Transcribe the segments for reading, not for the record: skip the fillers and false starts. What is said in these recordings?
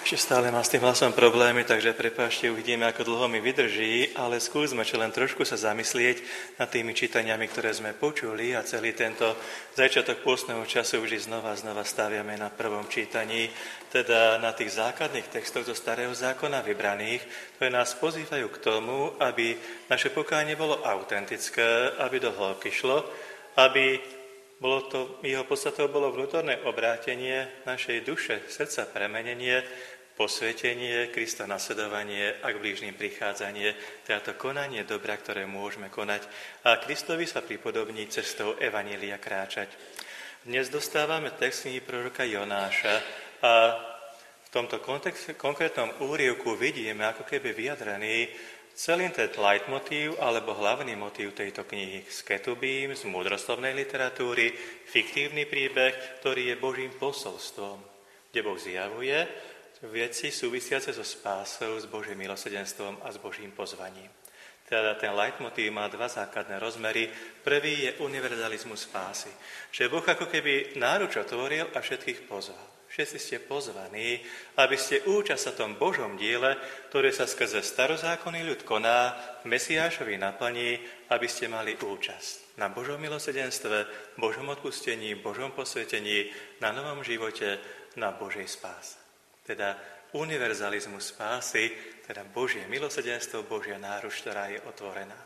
Ešte stále mám s tým hlasom problémy, takže prepáčte, uvidíme, ako dlho mi vydrží, ale skúsme čo len trošku sa zamyslieť nad tými čítaniami, ktoré sme počuli a celý tento začiatok pôstneho času vždy znova staviame na prvom čítaní, teda na tých základných textoch zo Starého zákona vybraných, ktoré nás pozývajú k tomu, aby naše pokánie bolo autentické, aby do hĺbky šlo, aby jeho podstatou bolo vnútorné obrátenie našej duše, srdca premenenie, posvetenie, Krista nasledovanie a k blížnym prichádzanie, teda to konanie dobra, ktoré môžeme konať a Kristovi sa pripodobní cestou evanjelia kráčať. Dnes dostávame text knihy proroka Jonáša a v tomto konkrétnom úryvku vidíme ako keby vyjadrený celý ten leitmotív alebo hlavný motív tejto knihy z ketubím, z múdroslovnej literatúry, fiktívny príbeh, ktorý je Božím posolstvom, kde Boh zjavuje veci súvisiace so spásou, s Božím milosrdenstvom a s Božím pozvaním. Teda ten leitmotív má dva základné rozmery. Prvý je univerzalizmus spásy, že Boh ako keby náruč otvoril a všetkých pozval. Všetci ste pozvaní, aby ste účasť na tom Božom diele, ktoré sa skrze starozákonný ľud koná, v Mesiášovi naplní, aby ste mali účasť na Božom milosrdenstve, Božom odpustení, Božom posvetení, na novom živote, na Božej spáse. Teda univerzalizmus spásy, teda Božie milosrdenstvo, Božia náruč, ktorá je otvorená.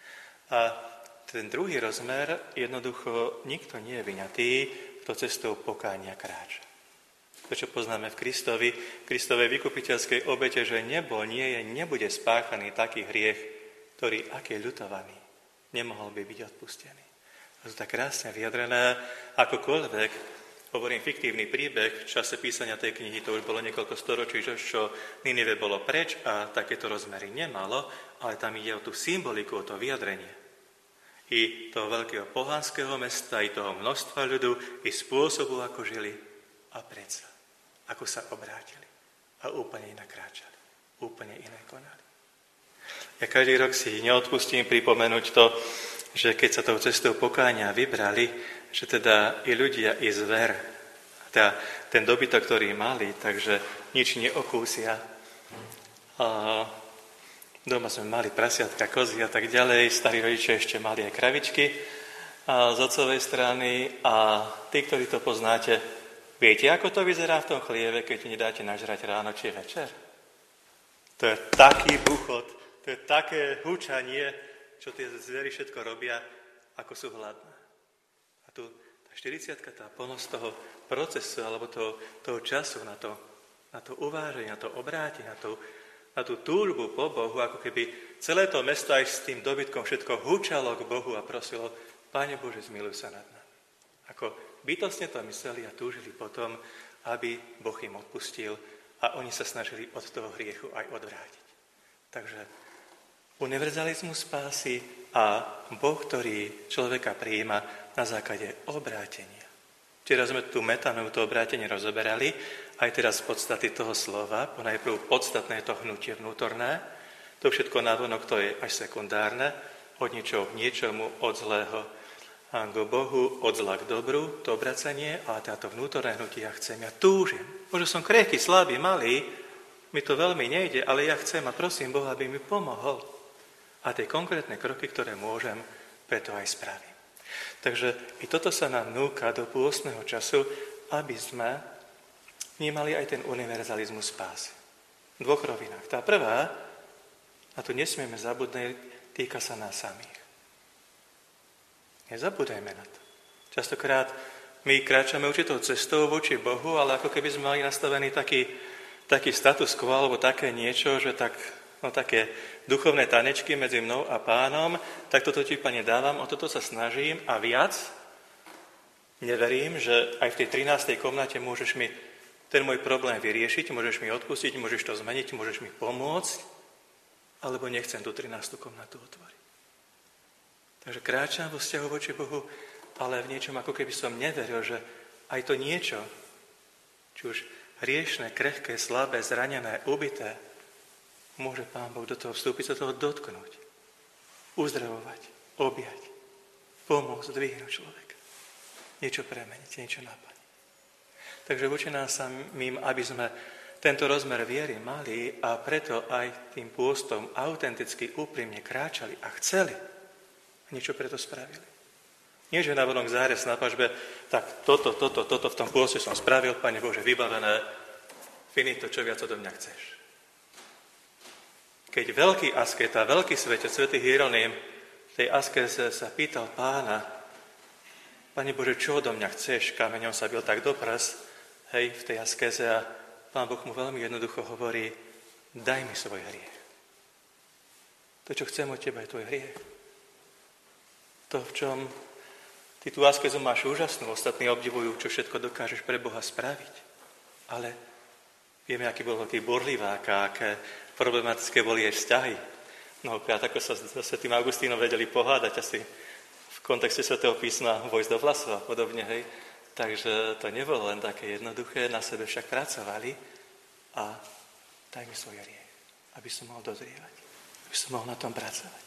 A ten druhý rozmer, jednoducho nikto nie je vyňatý, kto cestou pokánia kráča. To, čo poznáme v Kristovej vykupiteľskej obete, že nebude spáchaný taký hriech, ktorý, aký je ľutovaný, nemohol by byť odpustený. To je tak krásne vyjadrené, akokoľvek, hovorím fiktívny príbeh, v čase písania tej knihy, to už bolo niekoľko storočí, čo Ninive bolo preč a takéto rozmery nemalo, ale tam ide o tú symboliku, o to vyjadrenie. I toho veľkého pohanského mesta, i toho množstva ľudu, i spôsobu, ako žili a predsa. Ako sa obrátili a úplne inak kráčali, úplne iné konali. Ja každý rok si neodpustím pripomenúť to, že keď sa tou cestou pokánia vybrali, že teda i ľudia, i zver, teda ten dobytok, ktorý mali, takže nič neokúsia. A doma sme mali prasiatka, kozy a tak ďalej, starí rodičia ešte mali aj kravičky z otcovej strany a tí, ktorí to poznáte, viete, ako to vyzerá v tom chlieve, keď nedáte nažrať ráno či večer? To je taký buchot, to je také hučanie, čo tie zvery všetko robia, ako sú hladné. A tu tá 40-ka, tá plnosť toho procesu, alebo toho času na to uváženie, na to obrátenie, na tú túžbu po Bohu, ako keby celé to mesto aj s tým dobytkom všetko hučalo k Bohu a prosilo, Páne Bože, zmiluj sa nad nami. Ako bytostne to mysleli a túžili potom, aby Boh im odpustil a oni sa snažili od toho hriechu aj odvrátiť. Takže univerzalizmus spásy a Boh, ktorý človeka prijíma na základe obrátenia. Včera sme tú metanovu, to obrátenie rozoberali, aj teraz z podstaty toho slova, ponajprv podstatné je to hnutie vnútorné, to všetko navonok to je až sekundárne, od ničoho k niečomu, od zlého a k Bohu, od zla k dobru, to obracanie, ale táto vnútorné hnutie ja chcem, ja túžim. Možno som krehký, slabý, malý, mi to veľmi nejde, ale ja chcem a prosím Boha, aby mi pomohol. A tie konkrétne kroky, ktoré môžem, preto aj spravím. Takže i toto sa nám núka do pôstneho času, aby sme vnímali aj ten univerzalizmus spásy. V dvoch rovinách. Tá prvá, a tu nesmieme zabudnúť, týka sa nás samých. Nezabúdajme na to. Častokrát my kráčame určitou cestou voči Bohu, ale ako keby sme mali nastavený taký status quo, alebo také niečo, že také duchovné tanečky medzi mnou a Pánom, tak toto ti, Pane, dávam, o toto sa snažím a viac neverím, že aj v tej 13. komnate môžeš mi ten môj problém vyriešiť, môžeš mi odpustiť, môžeš to zmeniť, môžeš mi pomôcť, alebo nechcem tú 13. komnatu otvoriť. Takže kráčam vo vzťahu voči Bohu, ale v niečom ako keby som neveril, že aj to niečo, či už hriešne, krehké, slabé, zranené, ubité, môže Pán Boh do toho vstúpiť, sa toho dotknúť, uzdravovať, objať, pomôcť, zdvihnúť človeka. Niečo premeniť, niečo naplniť. Takže voči nás samým, aby sme tento rozmer viery mali a preto aj tým pôstom autenticky, úprimne kráčali a chceli. A niečo preto spravili. Nie, že navonok zárez na pažbe, tak toto v tom pôste som spravil, Pane Bože, vybavené, finito, čo viac odo mňa chceš. Keď veľký asketa, veľký svetec, svätý Hieroným v tej askeze sa pýtal Pána, Pane Bože, čo odo mňa chceš? Kameňom sa bil tak do prs, v tej askeze a Pán Boh mu veľmi jednoducho hovorí, daj mi svoj hriech. To, čo chcem od teba, je tvoj hriech. To, v čom ty tú askezu máš úžasnú, ostatní obdivujú, čo všetko dokážeš pre Boha spraviť. Ale vieme, aký bol veľký borlivák a aké problematické boli aj vzťahy. Mnohokrát, ako sa s svätým Augustínom vedeli pohádať asi v kontexte svätého písma vojsť do vlasov a podobne, Takže to nebolo len také jednoduché, na sebe však pracovali a daj mi svoj hriech, aby som mohol dozrievať, aby som mohol na tom pracovať.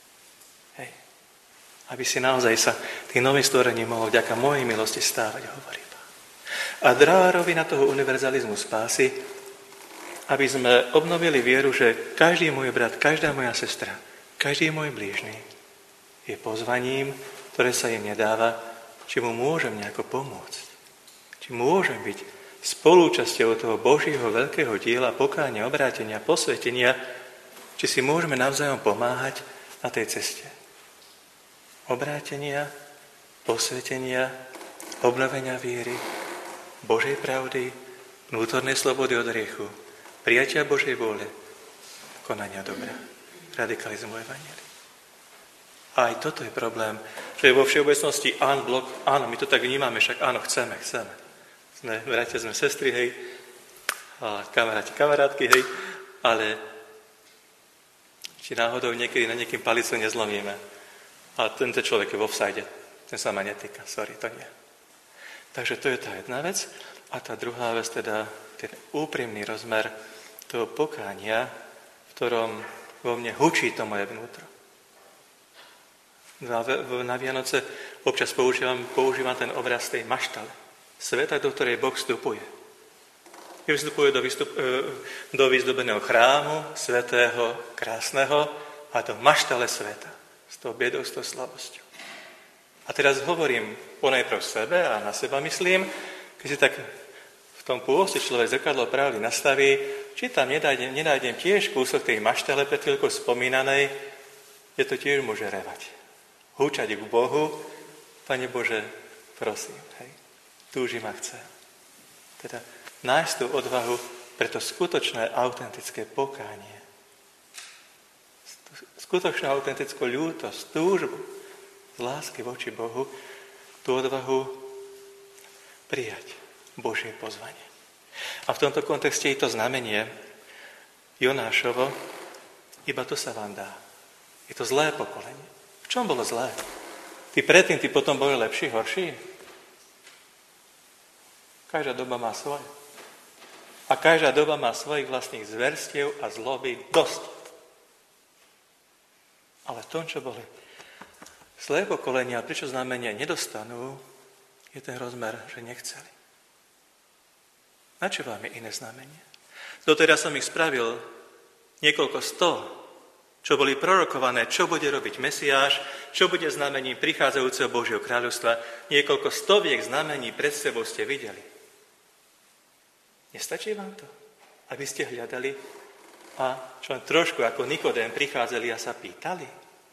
Aby si naozaj sa tým novým stvorením mohol vďaka mojej milosti stávať, hovorí Pán. A druhá rovina toho univerzalizmu spásy, aby sme obnovili vieru, že každý môj brat, každá moja sestra, každý môj blížny je pozvaním, ktoré sa im nedáva, či mu môžem nejako pomôcť. Či môžem byť spolúčasťou toho Božieho veľkého diela, pokánia, obrátenia, posvetenia, či si môžeme navzájom pomáhať na tej ceste. Obrátenia, posvetenia, obnovenia viery, Božej pravdy, vnútornej slobody od hriechu, prijatia Božej vôle, konania dobra, radikalizmu evanjelia. A aj toto je problém, že vo všeobecnosti áno, my to tak vnímame, však áno, chceme. Sme bratia, sme sestry, a kamaráti, kamarátky, ale či náhodou niekedy na niekým palicu nezlomíme. A tento človek je v offside, ten sa ma netýka, sorry, to nie. Takže to je tá jedna vec. A tá druhá vec, teda ten úprimný rozmer toho pokánia, v ktorom vo mne hučí to moje vnútro. Na Vianoce občas používam ten obraz tej maštale. Sveta, do ktorej Boh vstupuje. Vstupuje do vyzdobeného chrámu, svätého, krásneho, a do maštale sveta. S tou biedou, s tou slabosťou. A teraz hovorím ponajprv sebe a na seba myslím, keď si tak v tom pôste človek zrkadlo pravdy nastaví, či tam nenájdem tiež kúsok tej maštale pred chvíľkou spomínanej, je to tiež môže revať. Húčať k Bohu, Pane Bože, prosím, túžim a chcem. Teda nájsť tú odvahu pre to skutočné, autentické pokánie. Skutočnú, autentickú ľútosť, túžbu z lásky voči Bohu, tú odvahu prijať Božie pozvanie. A v tomto kontexte je to znamenie Jonášovo, iba to sa vám dá. Je to zlé pokolenie. V čom bolo zlé? Ty predtým, ty potom boli lepší, horší? Každá doba má svoje. A každá doba má svojich vlastných zverstiev a zloby dosť. Ale v tom, čo boli zlé pokolenia, prečo znamenia nedostanú, je ten rozmer, že nechceli. Na čo vám je iné znamenie? Doteraz som ich spravil niekoľko 100, čo boli prorokované, čo bude robiť Mesiáš, čo bude znamením prichádzajúceho Božieho kráľovstva. Niekoľko stoviek znamení pred sebou ste videli. Nestačí vám to? Aby ste hľadali a čo len trošku ako Nikodém prichádzali a sa pýtali?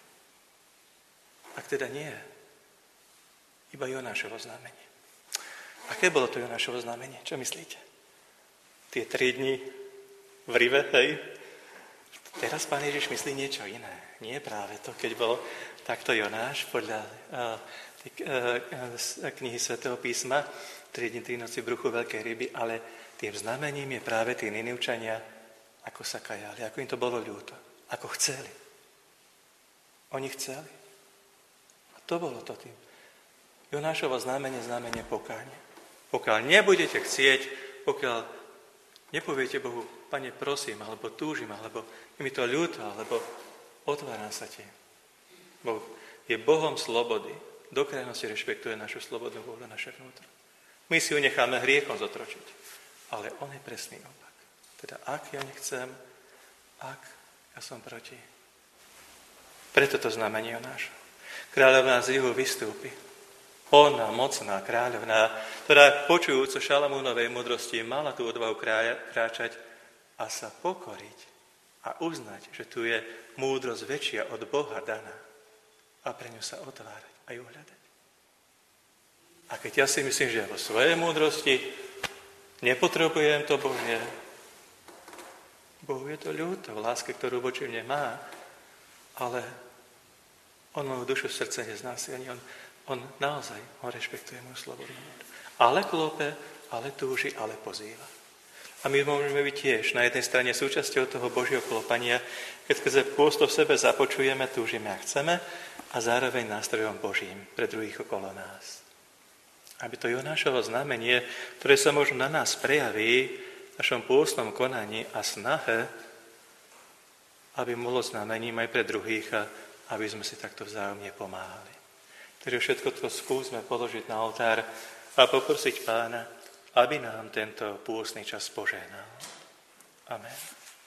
Ak teda nie, iba Jonášovo znamenie. Aké bolo to Jonášovo znamenie? Čo myslíte? Tie 3 dni v rive, Teraz Pán Ježiš myslí niečo iné. Nie práve to, keď bol takto Jonáš podľa knihy Svätého písma 3 dni, 3 noci v bruchu veľkej ryby, ale tým znamením je práve tí Ninivčania, ako sa kajali, ako im to bolo ľúto, ako chceli. Oni chceli. A to bolo to tým. Jonášovo znamenie pokánia. Pokiaľ nebudete chcieť, pokiaľ nepoviete Bohu, Pane, prosím, alebo túžim, alebo je mi to ľúto, alebo otváram sa ti. Boh je Bohom slobody. Do krajnosti rešpektuje našu slobodnú vôľu, naše vnútro. My si ju necháme hriechom zotročiť. Ale on je presný opak. Teda ak ja nechcem, ak ja som proti. Preto to znamenie Jonáša. Kráľovná z juhu vystúpi. Ona, mocná kráľovná, ktorá počujúco Šalamúnovej múdrosti mala tú odvahu kráčať a sa pokoriť a uznať, že tu je múdrosť väčšia od Boha daná a pre ňu sa otvárať a ju hľadať. A keď ja si myslím, že vo svojej múdrosti nepotrebujem to Božie, Bohu je to ľúto v láske, ktorú voči mne má, ale on moju dušu srdce neznásilní. On naozaj, rešpektuje moju slobodnú vôľu. Ale klope, ale túži, ale pozýva. A my môžeme byť tiež na jednej strane súčasťou toho Božieho klopania, keď sa pôsto v sebe započujeme, túžime a chceme, a zároveň nástrojom Božím pre druhých okolo nás. Aby to Jonášovo znamenie, ktoré sa možno na nás prejaví v našom pôstnom konaní a snahe, aby bolo znamením aj pre druhých a aby sme si takto vzájomne pomáhali. Takže všetko to skúsme položiť na oltár a poprosiť Pána, aby nám tento pôstny čas požehnal. Amen.